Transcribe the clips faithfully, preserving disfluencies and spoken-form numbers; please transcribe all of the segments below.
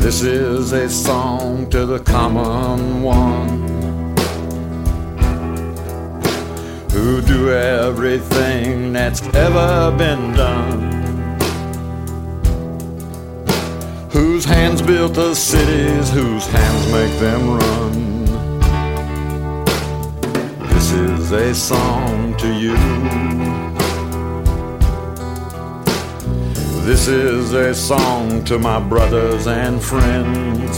This is a song to the common one who do everything that's ever been done, whose hands built the cities, whose hands make them run. This is a song to you. This is a song to my brothers and friends.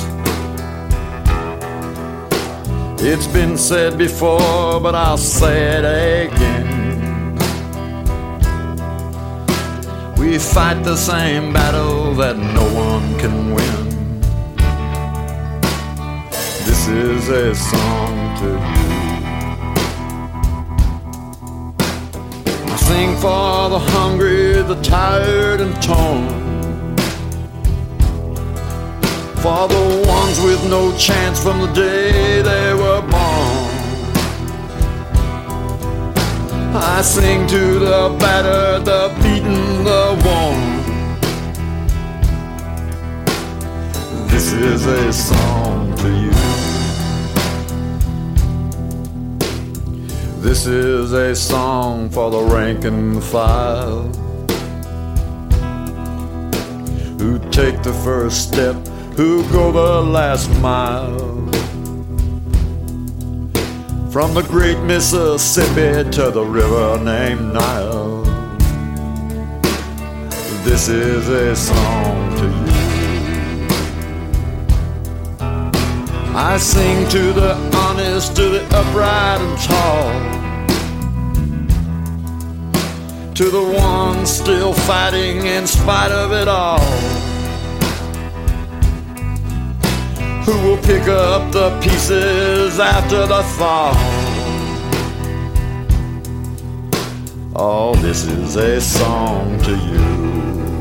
It's been said before, but I'll say it again. We fight the same battle that no one can win. This is a song to you. I sing for the hungry, the tired and torn, for the ones with no chance from the day they were born. I sing to the battered, the beaten, the worn. This is a song to you. This is a song for the rank and file who take the first step, who go the last mile, from the great Mississippi to the river named Nile. This is a song to you. I sing to the honest, to the upright and tall, to the ones still fighting in spite of it all, who will pick up the pieces after the fall. Oh, this is a song to you.